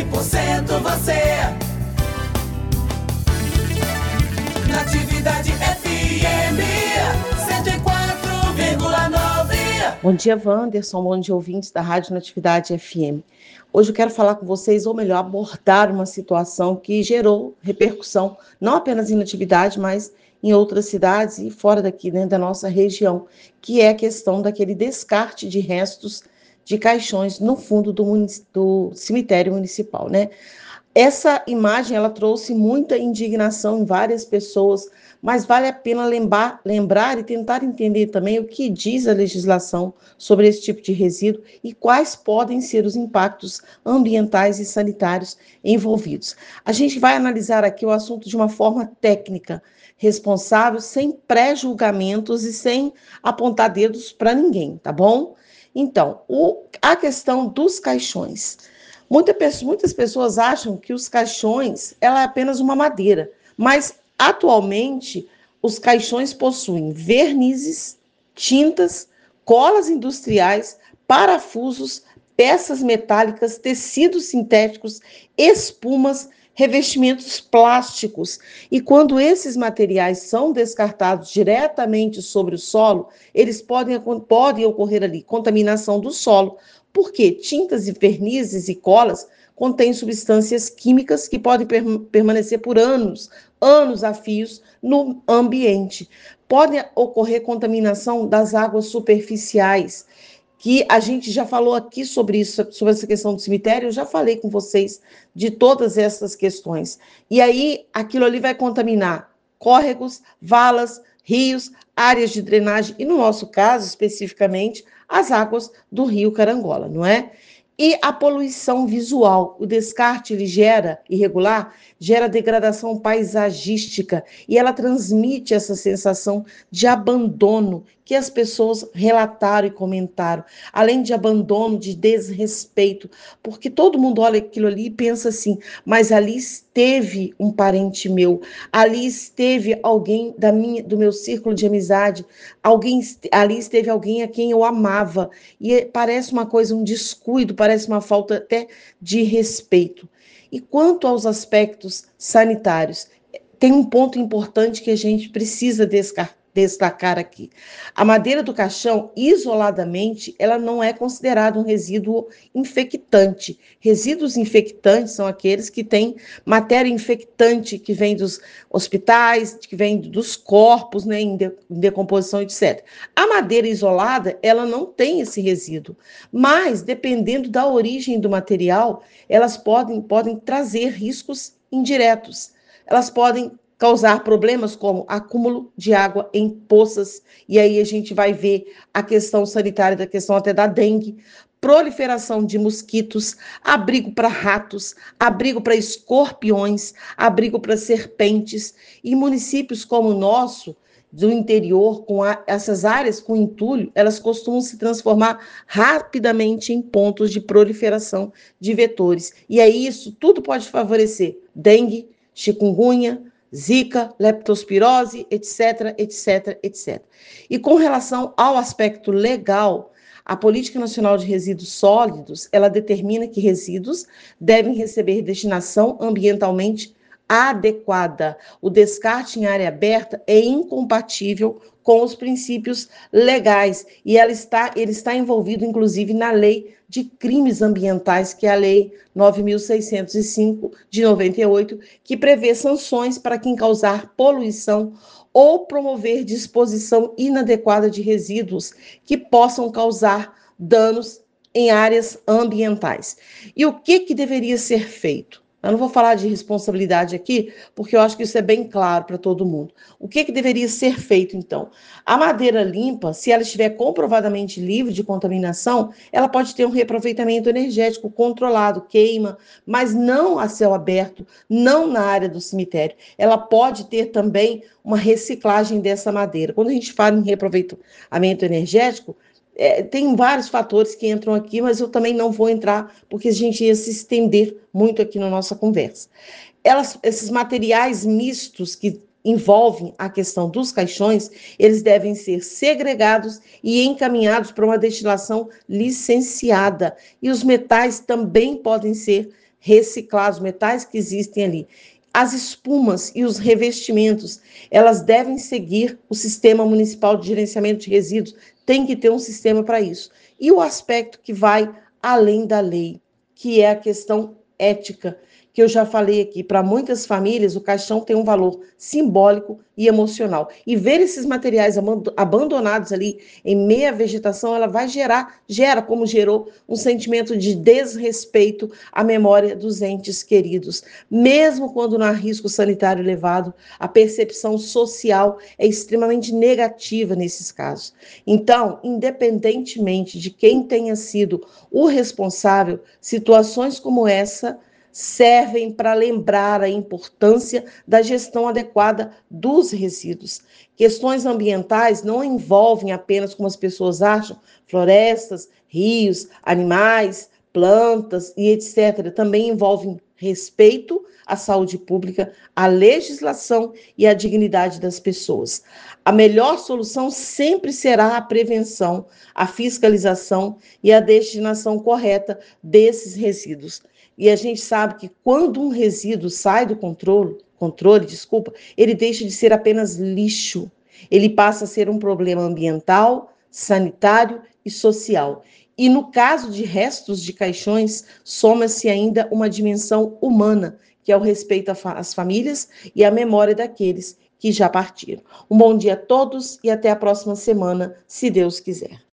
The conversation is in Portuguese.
100% você. Natividade FM 104,9. Bom dia, Wanderson. Bom dia, ouvintes da Rádio Natividade FM. Hoje eu quero falar com vocês, ou melhor, abordar uma situação que gerou repercussão, não apenas em Natividade, mas em outras cidades e fora daqui, né, da nossa região, que é a questão daquele descarte de restos de caixões no fundo do cemitério municipal, né? Essa imagem, ela trouxe muita indignação em várias pessoas, mas vale a pena lembrar e tentar entender também o que diz a legislação sobre esse tipo de resíduo e quais podem ser os impactos ambientais e sanitários envolvidos. A gente vai analisar aqui o assunto de uma forma técnica, responsável, sem pré-julgamentos e sem apontar dedos para ninguém, tá bom? Então, a questão dos caixões. Muitas pessoas acham que os caixões ela é apenas uma madeira, mas atualmente os caixões possuem vernizes, tintas, colas industriais, parafusos, peças metálicas, tecidos sintéticos, espumas, revestimentos plásticos. E quando esses materiais são descartados diretamente sobre o solo, eles podem ocorrer ali contaminação do solo, porque tintas e vernizes e colas contêm substâncias químicas que podem permanecer por anos a fios no ambiente. Pode ocorrer contaminação das águas superficiais, que a gente já falou aqui sobre isso, sobre essa questão do cemitério, eu já falei com vocês de todas essas questões. E aí, aquilo ali vai contaminar córregos, valas, rios, áreas de drenagem, e no nosso caso, especificamente, as águas do rio Carangola, não é? E a poluição visual, o descarte ele gera degradação paisagística e ela transmite essa sensação de abandono que as pessoas relataram e comentaram, além de abandono, de desrespeito, porque todo mundo olha aquilo ali e pensa assim, mas ali esteve um parente meu, ali esteve alguém do meu círculo de amizade, ali esteve alguém a quem eu amava, e parece uma coisa, um descuido, parece uma falta até de respeito. E quanto aos aspectos sanitários, tem um ponto importante que a gente precisa destacar aqui. A madeira do caixão, isoladamente, ela não é considerada um resíduo infectante. Resíduos infectantes são aqueles que têm matéria infectante que vem dos hospitais, que vem dos corpos, né, em decomposição, etc. A madeira isolada, ela não tem esse resíduo, mas, dependendo da origem do material, elas podem trazer riscos indiretos. Elas podem causar problemas como acúmulo de água em poças, e aí a gente vai ver a questão sanitária, da questão até da dengue, proliferação de mosquitos, abrigo para ratos, abrigo para escorpiões, abrigo para serpentes, e municípios como o nosso, do interior, com essas áreas com entulho, elas costumam se transformar rapidamente em pontos de proliferação de vetores. E aí isso tudo pode favorecer dengue, chikungunya, zika, leptospirose, etc, etc, etc. E com relação ao aspecto legal, a Política Nacional de Resíduos Sólidos, ela determina que resíduos devem receber destinação ambientalmente adequada. O descarte em área aberta é incompatível com os princípios legais e ele está envolvido, inclusive, na Lei de Crimes Ambientais, que é a Lei 9.605, de 98, que prevê sanções para quem causar poluição ou promover disposição inadequada de resíduos que possam causar danos em áreas ambientais. E o que deveria ser feito? Eu não vou falar de responsabilidade aqui, porque eu acho que isso é bem claro para todo mundo. O que deveria ser feito, então? A madeira limpa, se ela estiver comprovadamente livre de contaminação, ela pode ter um reaproveitamento energético controlado, queima, mas não a céu aberto, não na área do cemitério. Ela pode ter também uma reciclagem dessa madeira. Quando a gente fala em reaproveitamento energético, tem vários fatores que entram aqui, mas eu também não vou entrar, porque a gente ia se estender muito aqui na nossa conversa. Esses materiais mistos que envolvem a questão dos caixões, eles devem ser segregados e encaminhados para uma destilação licenciada. E os metais também podem ser reciclar os metais que existem ali. As espumas e os revestimentos, elas devem seguir o Sistema Municipal de Gerenciamento de Resíduos, tem que ter um sistema para isso. E o aspecto que vai além da lei, que é a questão ética, que eu já falei aqui, para muitas famílias o caixão tem um valor simbólico e emocional. E ver esses materiais abandonados ali em meia vegetação, ela vai gera como gerou um sentimento de desrespeito à memória dos entes queridos. Mesmo quando não há risco sanitário elevado, a percepção social é extremamente negativa nesses casos. Então, independentemente de quem tenha sido o responsável, situações como essa servem para lembrar a importância da gestão adequada dos resíduos. Questões ambientais não envolvem apenas, como as pessoas acham, florestas, rios, animais, plantas e etc. Também envolvem respeito à saúde pública, à legislação e à dignidade das pessoas. A melhor solução sempre será a prevenção, a fiscalização e a destinação correta desses resíduos. E a gente sabe que quando um resíduo sai do controle, ele deixa de ser apenas lixo. Ele passa a ser um problema ambiental, sanitário e social. E no caso de restos de caixões, soma-se ainda uma dimensão humana, que é o respeito às famílias e à memória daqueles que já partiram. Um bom dia a todos e até a próxima semana, se Deus quiser.